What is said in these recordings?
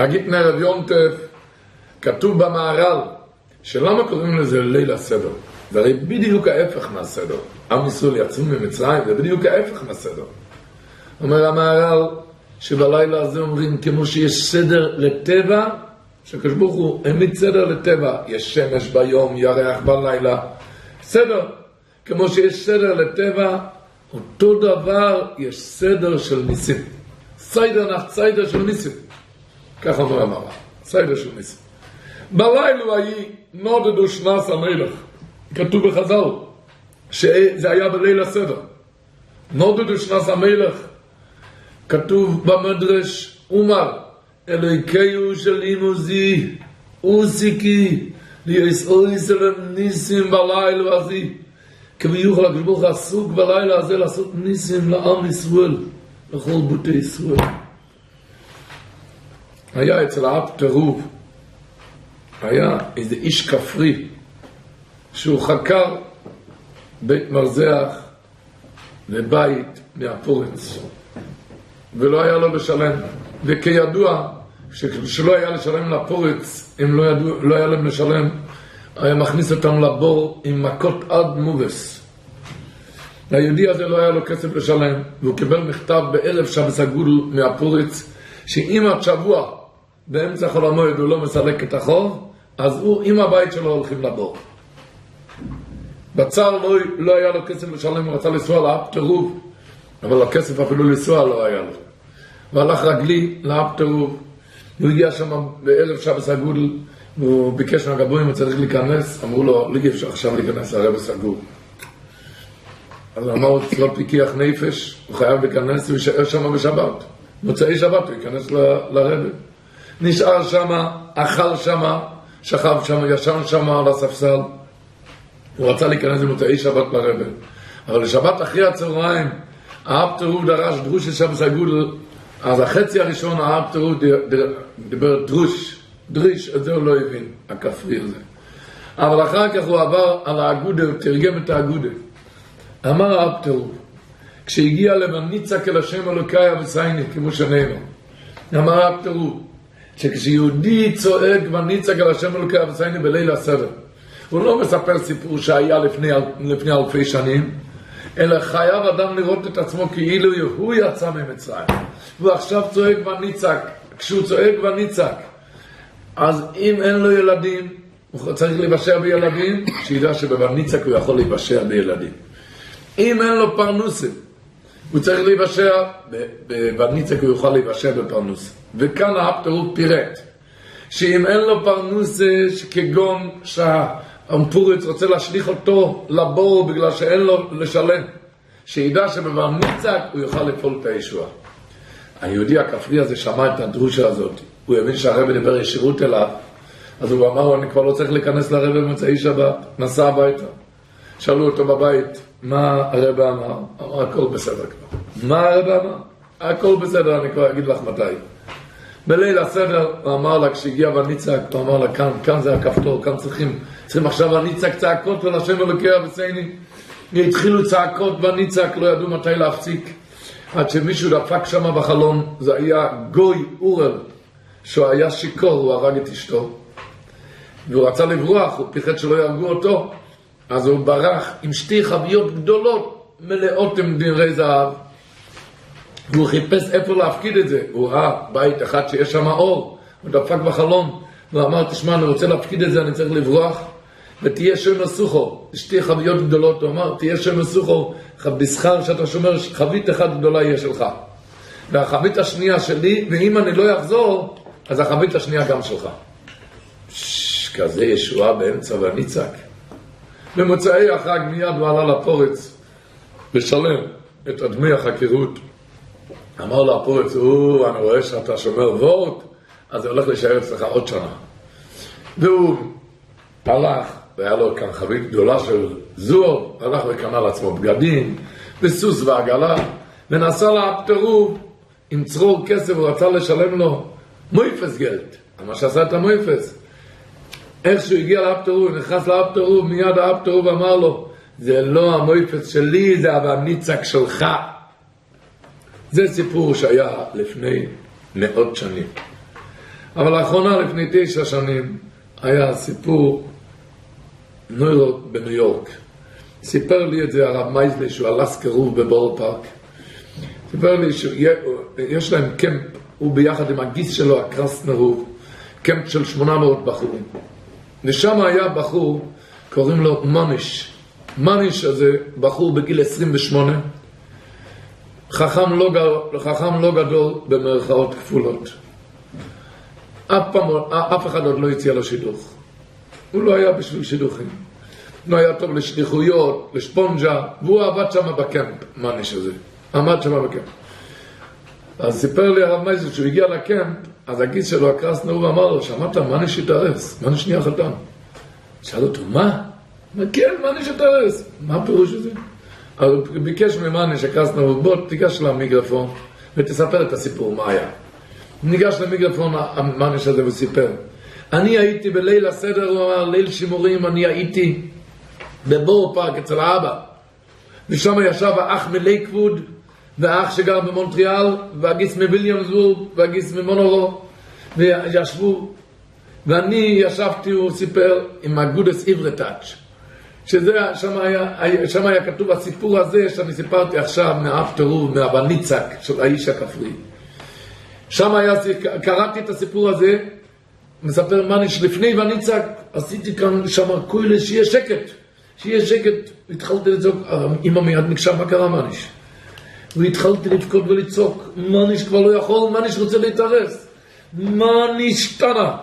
נגיד ערב יום טף, כתוב במהר"ל, שלמה קוראים לזה ליל הסדר? זה הרי בדיוק ההפך מהסדר. עם ישראל יצאו ממצרים, זה בדיוק ההפך מהסדר. אומר המהר"ל, שבלילה הזה אומרים, כמו שיש סדר לטבע, שקדוש ברוך הוא העמיד סדר לטבע, יש שמש ביום, ירח בלילה, סדר. כמו שיש סדר לטבע, אותו דבר יש סדר של ניסים. סדר של ניסים. ככה אומר המהר"ל, סדר של ניסים. בלילה ההיא נודדו שנס המלך. כתוב בחז"ל שזה היה בליל הסדר. נודדו שנס המלך. כתוב במדרש, אומר, אלוהיקיהו של אימוזי, אוסיקי, לישראל שלם ניסים בלילה הזה. כביוכל הקדוש ברוך הוא עסוק בלילה הזה לעשות ניסים לעם ישראל, לכל בוטי ישראל. היה אצל האב תרוב, היה איזה איש כפרי, שהוא חקר בית מרזח לבית מהפורץ. ולא היה לו לשלם, וכידוע שלא היה לשלם לפורץ, אם לא היה להם לשלם, היה מכניס אותם לבור עם מכות עד מובס. היהודי הזה לא היה לו כסף לשלם, והוא קיבל מכתב בערב שבס הגודל מהפורץ, שאם עד שבוע באמצע חול המועד הוא לא מסלק את החוב, אז הוא עם הבית שלו הולכים לבור. בצער לא היה לו כסף לשלם, הוא רצה לנסוע לאב תרוב, אבל הכסף אפילו לנסוע לא היה לו. והלך רגלי לאב תרוב, הוא הגיע שם בערב שבס הגודל, והוא ביקש מהגבוהים, הוא צריך להיכנס, אמרו לו, לא אפשר עכשיו להיכנס לרב הסגור. אז הוא אמר, לא פיקח נפש, הוא חייב להיכנס, הוא יישאר שם בשבת. מוצאי שבת הוא ייכנס לרב. נשאר שם, אכל שם, שכב שם, ישן שם על הספסל. הוא רצה להיכנס למוצאי שבת לרב. אבל לשבת אחרי הצהריים, האב תרוב דרש דרוש של שבס הגודל, אז החצי הראשון האב תרוב דיבר דריש, את זה הוא לא הבין, הכפרי הזה. אבל אחר כך הוא עבר על האגודה, הוא תרגם את האגודה. אמר האב תרוב, כשהגיע למניצק אל השם אלוקי אבסייני, כמו שנאמר, אמר האב תרוב, שכשיהודי צועק מניצק אל השם אלוקי אבסייני בליל הסדר, הוא לא מספר סיפור שהיה לפני אלפי שנים, אלא חייב אדם לראות את עצמו כאילו הוא יצא ממצרים. והוא עכשיו צועק וניצק. כשהוא צועק וניצק, אז אם אין לו ילדים, הוא צריך להיבשר בילדים, שידע שבבניצק הוא יכול להיבשר בילדים. אם אין לו פרנוסים, הוא צריך להיבשר, בבניצק הוא יוכל להיבשר בפרנוסים. וכאן האב תרוב פירט, שאם אין לו פרנוסים, כגון שהפורץ רוצה להשליך אותו לבור בגלל שאין לו לשלם, שידע שבבניצק הוא יוכל לפעול את הישועה. היהודי הכפרי הזה שמע את הדרושה הזאת, הוא הבין שהרב דיבר ישירות אליו, אז הוא אמר, אני כבר לא צריך להיכנס לרב במוצאי שבת, נסע הביתה. שאלו אותו בבית, מה הרב אמר? אמר, הכל בסדר כבר. מה הרב אמר? הכל בסדר, אני כבר אגיד לך מתי. בליל הסדר, הוא אמר לה, כשהגיע וניצק, הוא אמר לה, כאן זה הכפתור, כאן צריכים עכשיו וניצק צעקות ולשם אלוקי אבסייני. התחילו צעקות וניצק, לא ידעו מתי להפסיק. עד שמישהו דפק שם בחלון, זה היה גוי אורל, שהוא היה שיקור, הוא הרג את אשתו, והוא רצה לברוח, הוא פיחד שלא יהרגו אותו, אז הוא ברח עם שתי חביות גדולות, מלאות עם דברי זהב, והוא חיפש איפה להפקיד את זה, הוא ראה בית אחד שיש שם אור, הוא דפק בחלון, הוא אמר, תשמע, אני רוצה להפקיד את זה, אני צריך לברוח, ותהיה שם מסוכו, שתי חביות גדולות, הוא אמר, תהיה שם מסוכו, בשכר שאתה שומר, חבית אחת גדולה יהיה שלך, והחבית השנייה שלי, ואם אני לא יחזור, אז החבית השנייה גם שלך. כזה ישועה באמצע וניצק. במוצאי החג מיד הוא עלה לפורץ, לשלם את דמי החקירות. אמר לו הפורץ, אני רואה שאתה שומר וורט, אז זה הולך להישאר אצלך עוד שנה. והוא הלך, והיה לו כאן חבית גדולה של זור, הלך וקנה לעצמו בגדים, וסוס ועגלה, ונסע לאב תרוב, עם צרור כסף, הוא רצה לשלם לו מויפס גלט, מה שעשה את המויפס. איך שהוא הגיע לאב תרוב, נכנס לאב תרוב, מיד האב תרוב אמר לו, זה לא המויפס שלי, זה הניצק שלך. זה סיפור שהיה לפני מאות שנים. אבל לאחרונה, לפני 9 שנים, היה סיפור נוירו בניו יורק. סיפר לי את זה הרב מייזלי, שהוא הלך קירוב בבורל פארק. סיפר לי שיש להם קמפ, הוא ביחד עם הגיס שלו, הקרסנרו, קמפ של 800 בחורים. ושם היה בחור, קוראים לו מניש. מניש הזה בחור בגיל 28, חכם לא גדול במרכאות כפולות. אף אחד עוד לא הציע לו שידוך. הוא לא היה בשביל שידוכים. הוא היה טוב לשליחויות, לשפונג'ה, והוא עבד שם בקמפ, מניש הזה. עמד שם בקמפ. אז סיפר לי הרב מייזל, שהוא הגיע לקמפ, אז הגיס שלו, הקרסנר, הוא אמר לו, שמעת, מניש התארס, מניש נהיה חתם. שאל אותו, מה? כן, מניש התארס. מה הפירוש הזה? אז הוא ביקש ממניש, הקרסנר, בוא תיגש למיקרופון, ותספר את הסיפור, מה היה. ניגש למיקרופון המניש הזה וסיפר. אני הייתי בליל הסדר, הוא אמר, ליל שימורים, אני הייתי בבור פארק אצל האבא. ושם ישב האח מלייקווד, והאח שגר במונטריאל, והגיס מוויליאמסבורג, והגיס ממונורו, וישבו. ואני ישבתי, הוא סיפר, עם הגודס עברטאץ'. שזה, שם היה כתוב הסיפור הזה, שאני סיפרתי עכשיו מאפטרו, מהבניצק, של האיש הכפרי. שם היה, קראתי את הסיפור הזה, מספר מניש לפני וניצק, עשיתי כאן שם כולי שיהיה שקט, התחלתי לצעוק, אמא מיד נקשה, מה קרה מניש? והתחלתי לבכות ולצעוק, מניש כבר לא יכול, מניש רוצה להתארס, מניש תנה,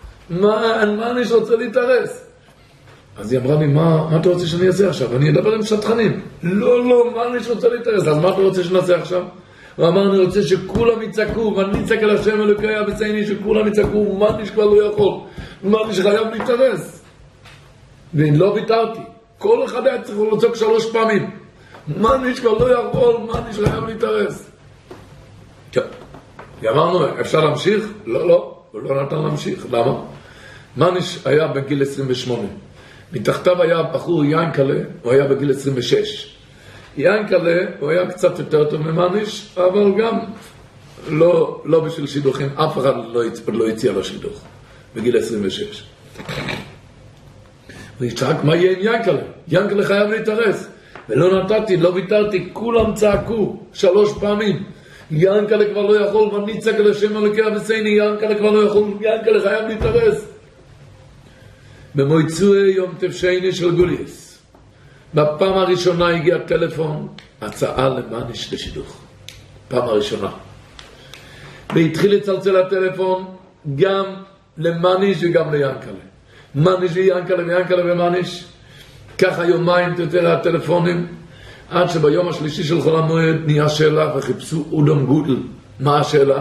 מניש רוצה להתארס. אז היא אמרה לי, מה אתה רוצה שאני אעשה עכשיו? אני אדבר עם שטחנים. לא, מניש רוצה להתארס, אז מה אתה רוצה שנעשה עכשיו? הוא אמר, אני רוצה שכולם יצעקו, ואני אצעק על השם אלוקי אבצייני, שכולם יצעקו, מניש כבר לא יכול, מניש חייב להתארס. ולא ויתרתי, כל אחד היה צריך לצעוק 3 פעמים, מניש כבר לא יכול, מניש חייב להתארס. טוב, אמרנו, אפשר להמשיך? לא, הוא לא נתן להמשיך, למה? מניש היה בגיל 28, מתחתיו היה בחור ינקלה, הוא היה בגיל 26. ינקלה, הוא היה קצת יותר טוב ממניש, אבל גם לא בשביל שידוכים, אף אחד לא הציע לו שידוך, בגיל 26. ויצעק, מה יהיה עם ינקלה? ינקלה חייב להתארס. ולא נתתי, לא ויתרתי, כולם צעקו 3 פעמים. ינקלה כבר לא יכול, ואני צעק על השם אלוקי אבצייני, ינקלה כבר לא יכול, ינקלה חייב להתארס. במועצוי יום תפשייני של גוליאס. בפעם הראשונה הגיע טלפון, הצעה למניש לשידוך. פעם הראשונה. והתחיל לצלצל הטלפון גם למניש וגם ליאנקלה. מניש ויאנקלה ויאנקלה ומניש. ככה יומיים תתראה הטלפונים, עד שביום השלישי של חול המועד נהיה שאלה וחיפשו אודם גודל. מה השאלה?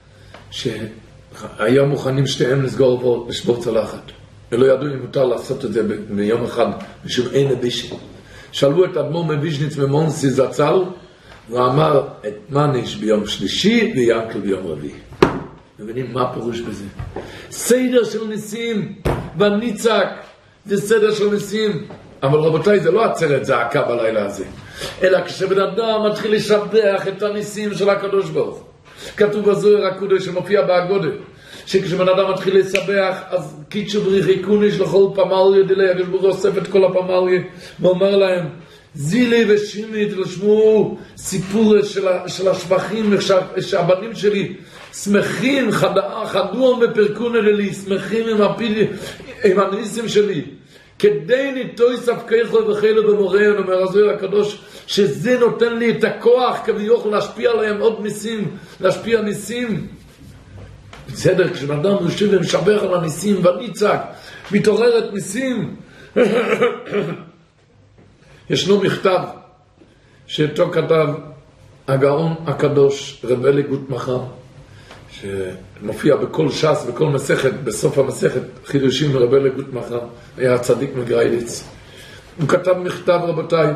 שהיו מוכנים שתיהם לסגור פה לשבור צלחת. ולא ידעו אם מותר לעשות את זה ביום אחד, משום אין הבישי. שאלו את אדמו"ר מוויז'ניץ ממונסי זצ"ל, והוא אמר את מניש ביום שלישי ויענקל ביום רביעי. מבינים מה הפירוש בזה? סדר של ניסים, וניצק, זה סדר של ניסים. אבל רבותיי, זה לא עצרת זעקה בלילה הזה, אלא כשבן אדם מתחיל לשבח את הניסים של הקדוש ברוך הוא. כתוב בזוהר הקודש שמופיע בהגודה, שכשבן אדם מתחיל לסבח, אז קידשו בריחי קוניש לכל פמליה דילי, הקדוש ברוך הוא אוסף את כל הפמליה, ואומר להם, זילי ושימי, תשמעו סיפור של השבחים, שהבנים שלי שמחים, חדום בפרקונה לי, שמחים עם הניסים שלי, כדי ניטוי ספקייך וחילו במוריין, אומר הזוהר הקדוש, שזה נותן לי את הכוח כביוך להשפיע עליהם עוד ניסים, להשפיע ניסים. בסדר, כשאדם יושב ומשבח על הניסים וניצק, מתעוררת ניסים. ישנו מכתב שאתו כתב הגאון הקדוש רב אלי גוטמכר, שמופיע בכל ש"ס, בכל מסכת, בסוף המסכת חידושים רב אלי גוטמכר, היה צדיק מגרייליץ. הוא כתב מכתב, רבותיי,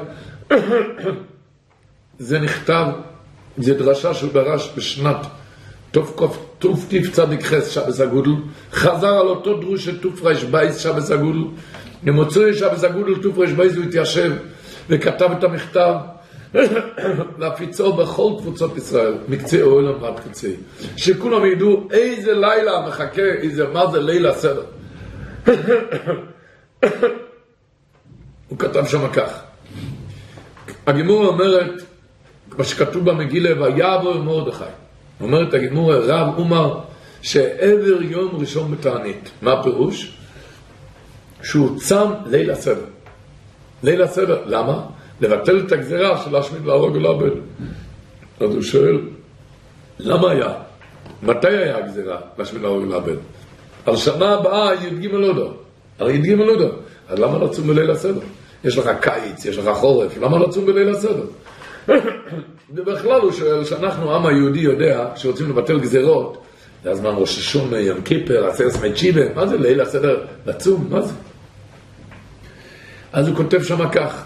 זה נכתב, זה דרשה שהוא דרש בשנת תוף צדיק חס שבס הגודל, חזר על אותו דרוש של תוף רש בייס שבס הגודל, למוצאי שבס הגודל תוף רש בייס הוא התיישב וכתב את המכתב, להפיצו בכל קבוצות ישראל, מקצה העולם ועד קצה, שכולם ידעו איזה לילה מחכה, מה זה ליל הסדר. הוא כתב שם כך, הגמורה אומרת, מה שכתוב במגילה, ויעבור מרדכי, אומרת הגמורה, רב אומר שעבר יום ראשון בתענית. מה הפירוש? שהוא צם ליל הסדר. ליל הסדר, למה? לבטל את הגזירה של להשמיד להרוג ולאבד. אז הוא שואל, למה היה? מתי היה הגזירה להשמיד להרוג ולאבד? על שנה הבאה י"ג אלוהים. על י"ג אלוהים. אז למה לא צום בליל הסדר? יש לך קיץ, יש לך חורף, למה לא צום בליל הסדר? ובכלל הוא שואל שאנחנו, העם היהודי יודע, כשרוצים לבטל גזירות, זה הזמן ראש השונה, יום כיפר, עשרת מצ'יבה, מה זה ליל הסדר לצום? מה זה? אז הוא כותב שם כך,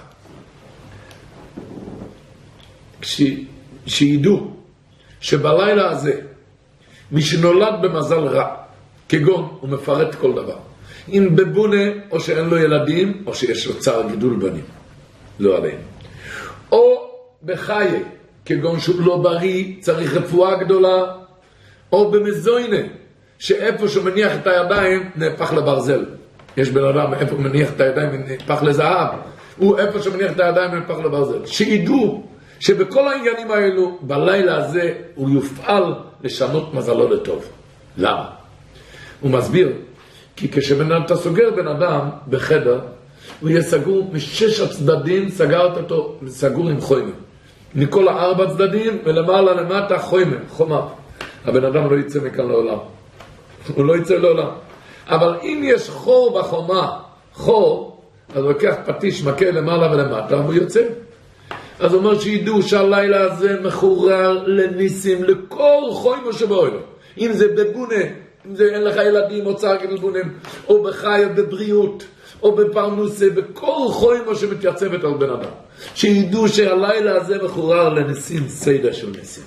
שידעו שבלילה הזה, מי שנולד במזל רע, כגון הוא מפרט כל דבר, אם בבונה או שאין לו ילדים, או שיש לו צער גידול בנים, לא עליהם, או בחיי, כגון שהוא לא בריא, צריך רפואה גדולה, או במזוינה, שאיפה שהוא מניח את הידיים, נהפך לברזל. יש בן אדם, איפה הוא מניח את הידיים, נהפך לזהב. הוא איפה שהוא מניח את הידיים, נהפך לברזל. שידעו שבכל העניינים האלו, בלילה הזה, הוא יופעל לשנות מזלו לטוב. למה? הוא מסביר, כי כשאתה סוגר בן אדם בחדר, הוא יהיה סגור משש הצדדים, סגרת אותו, סגור עם חומר. מכל 4 צדדים, ולמעלה למטה חומה. הבן אדם לא יצא מכאן לעולם. הוא לא יצא לעולם. אבל אם יש חור בחומה, חור, אז הוא לוקח פטיש, מכה למעלה ולמטה, והוא יוצא. אז הוא אומר שידעו שהלילה הזה מחורר לניסים, לכל חוימו שבאוילו. אם זה בבונה, אם זה אין לך ילדים או צער גידול בונים, או בחי או בבריאות, או בפרנוסה, בכל חוימו שמתייצבת על בן אדם. שידעו שהלילה הזה מחורר לניסים, סיידה של ניסים.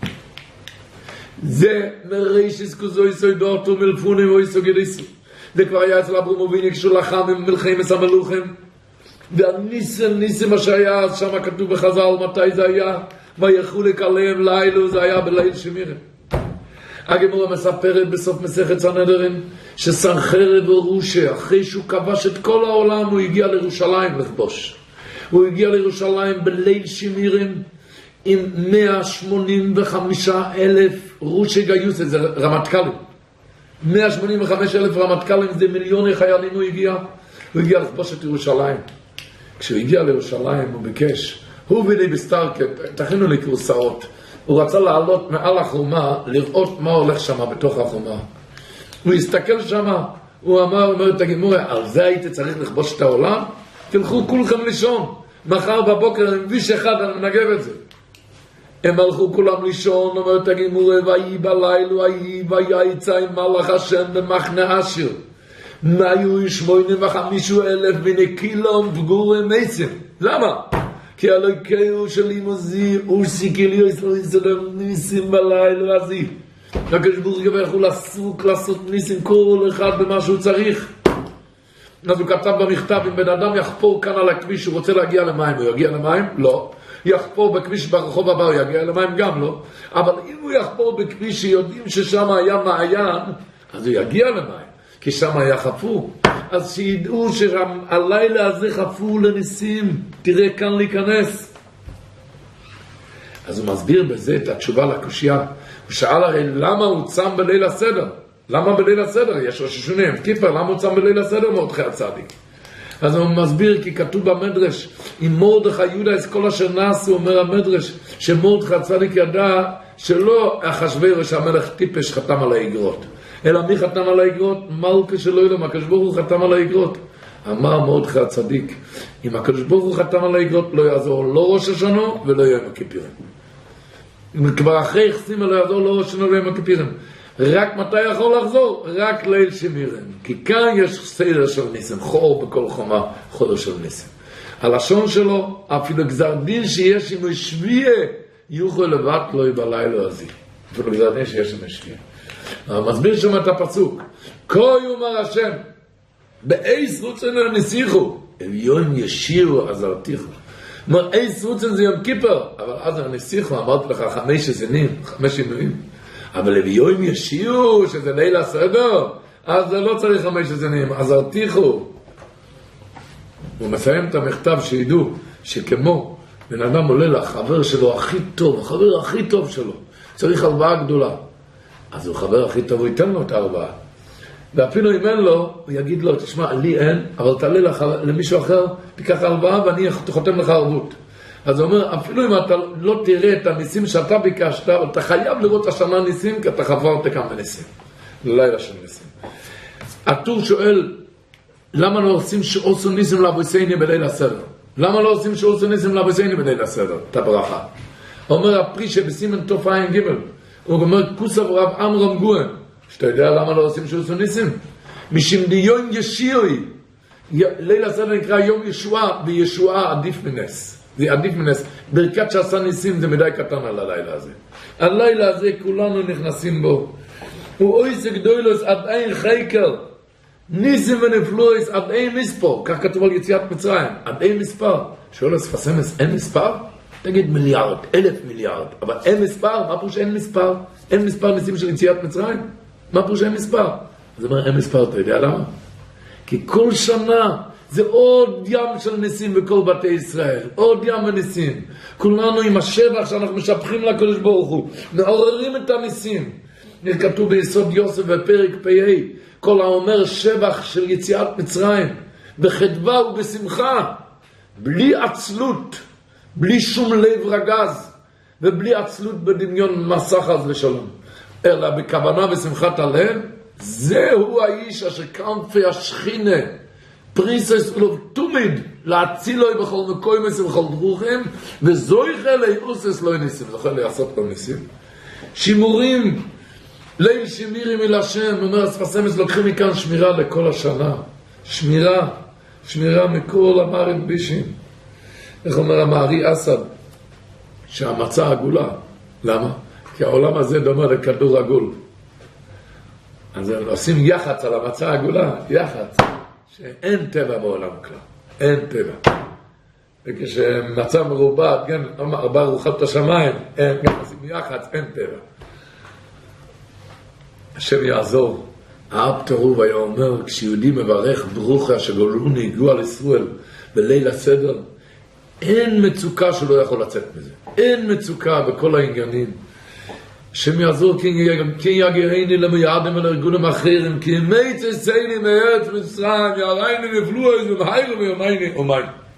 זה מרישיס כוזוי סוידורטו מלפונים או איסו גדיסו. זה כבר היה אצל אברום אבינו כשהוא לחם עם מלחמת המלוכים. והניסים מה שהיה, אז שם כתוב בחז"ל מתי זה היה, ויחולק עליהם לילו, זה היה בליל שמירה. הגמרא מספרת בסוף מסכת סנהדרין שסנחריב ורושה, אחרי שהוא כבש את כל העולם, הוא הגיע לירושלים לכבוש. הוא הגיע לירושלים בליל שמירים עם 185,000 רושי גיוס, זה רמטכ"לים. 185,000 רמטכ"לים, זה מיליוני חיילים הוא הגיע לכבוש את ירושלים. כשהוא הגיע לירושלים הוא ביקש, הוא ולי בסטארקט, תכינו לי קורסאות, הוא רצה לעלות מעל החומה, לראות מה הולך שם בתוך החומה. הוא הסתכל שם, הוא אומר את הגמורה, על זה הייתי צריך לכבוש את העולם? תלכו כולכם לישון, מחר בבוקר עם ויש אחד אני מנגב את זה. הם הלכו כולם לישון, אומרת הגמורה, ויהי בלילה, ויצא עם מלאך השם במחנה אשר. היו 85,000 ונקילום פגורי מסים. למה? כי אלוהיכהו שלי מוזי, ורסיקיליו יסלם ניסים בלילה הזה. הקדוש ברוך הוא יכול לעשות ניסים כל אחד במה שהוא צריך. אז הוא כתב במכתב, אם בן אדם יחפור כאן על הכביש, הוא רוצה להגיע למים, הוא יגיע למים? לא. יחפור בכביש ברחוב הבא, הוא יגיע למים? גם לא. אבל אם הוא יחפור בכביש שיודעים ששם היה מעיין, אז הוא יגיע למים, כי שם היה חפור. אז שידעו שהלילה הזה חפור לניסים, תראה כאן להיכנס. אז הוא מסביר בזה את התשובה לקושיה. הוא שאל הרי למה הוא צם בליל הסדר? למה בליל הסדר? יש ראש השונה, כיפר, למה הוא צם בליל הסדר מרדכי הצדיק? אז הוא מסביר כי כתוב במדרש, אם מרדכי יהודה את כל אשר נעשו, אומר המדרש, שמרדכי הצדיק ידע שלא אחשוורוש המלך טיפש חתם על האגרות, אלא מי חתם על האגרות? מלכה שלא ילם, הקדוש ברוך הוא חתם על האגרות. אמר מרדכי הצדיק, אם הקדוש ברוך הוא חתם על האגרות, לא יעזור לא ראש השנה ולא יום הכיפורים. כבר אחרי יחסים לא יעזור לא ראש השנה ולא יום הכיפורים. רק מתי יכול לחזור? רק ליל שמירים. כי כאן יש סדר של ניסים, חור בכל חומה, חודש של ניסים. הלשון שלו, אפילו גזר דין שיש עם השביע, יוכל לבט לו בלילה הזה. אפילו גזר דין שיש עם השביע. מסביר שם את הפסוק. כה יאמר השם, באיס רוצנו נסיכו, אביון ישירו עזרתיכו. אומר, סרוצן זה יום כיפר, אבל אז אני שיחו, אמרתי לך 5 שנים, 5 ימים, אבל לביום ישיעו, שזה ליל הסדר, אז לא צריך 5 שנים, אז הרתיחו. הוא מסיים את המכתב שידעו, שכמו בן אדם עולה לחבר שלו הכי טוב, החבר הכי טוב שלו, צריך הלוואה גדולה. אז הוא חבר הכי טוב, הוא ייתן לו את ההלוואה. ואפילו אם אין לו, הוא יגיד לו, תשמע, לי אין, אבל תעלה למישהו אחר, תיקח הלוואה ואני חותם לך ערבות. אז הוא אומר, אפילו אם אתה לא תראה את הניסים שאתה ביקשת, אבל אתה חייב לראות השנה ניסים, כי אתה חברת כמה ניסים. לילה של ניסים. הטור שואל, למה לא עושים שעושו ניסים לאבויסייני בליל הסדר? למה לא עושים שעושו ניסים לאבויסייני בליל הסדר? את הברכה. אומר הפרי שבסימן תוף עין ג' הוא אומר, כוסף רב אמרם גוהם. שאתה יודע למה לא עושים שעושו ניסים? משום דיום ישיעי. ליל הסדר נקרא יום ישועה, וישועה עדיף מנס. זה עדיף מנס. ברכת שעשה ניסים זה מדי קטן על הלילה הזה. הלילה הזה כולנו נכנסים בו. הוא אויסק דוילוס עד אין חייקר. ניסים ונפלויס עד אין מספר. כך כתוב על יציאת מצרים. עד אין מספר. שואל הספסמס, אין מספר? תגיד מיליארד, 1,000 מיליארד. אבל אין מספר? מה פירוש אין מספר? אין מספר ניסים של יציאת מצרים? מה פירוש אין מספר? אז אומר, אין מספר, אתה יודע למה? כי כל שנה זה עוד ים של ניסים בכל בתי ישראל. עוד ים וניסים. כולנו עם השבח שאנחנו משבחים לקדוש ברוך הוא. מעוררים את הניסים. כתוב ביסוד יוסף בפרק פ"ה, כל האומר שבח של יציאת מצרים, בחדווה ובשמחה, בלי עצלות, בלי שום לב רגז, ובלי עצלות בדמיון מסך אז לשלום, אלא בכוונה ושמחת הלב, זהו האיש אשר כנפי השכינה, פריסס ולוב תומיד, להצילו בכל מקוימס ובכל דרוכים, וזוי חלי אוסס לא ניסים, זוכה לעשות לו ניסים. שימורים, ליל שמירים אל השם, אומר הספסמס, לוקחים מכאן שמירה לכל השנה. שמירה מכל המערים בישים. איך אומר המערי אסד? שהמצה עגולה. למה? כי העולם הזה דומה לכדור עגול. אז הם עושים יחץ על המצה עגולה, יחץ. שאין טבע בעולם כלל. אין טבע. וכשמצה מרובעת, כן, 4 רוחות השמיים, אין, גם עושים יחץ, אין טבע. השם יעזור. האב תרוב היה אומר, כשיהודי מברך ברוכה שגולוני הגיעו על ישראל בליל הסדר, אין מצוקה שלא יכול לצאת מזה. אין מצוקה בכל העניינים. השם יעזור, כי יגרני למיידים ולארגונים אחרים, כי מי תסייני מארץ מצרים, יערייני נפלו איזה מהירו ויומייני אומייני.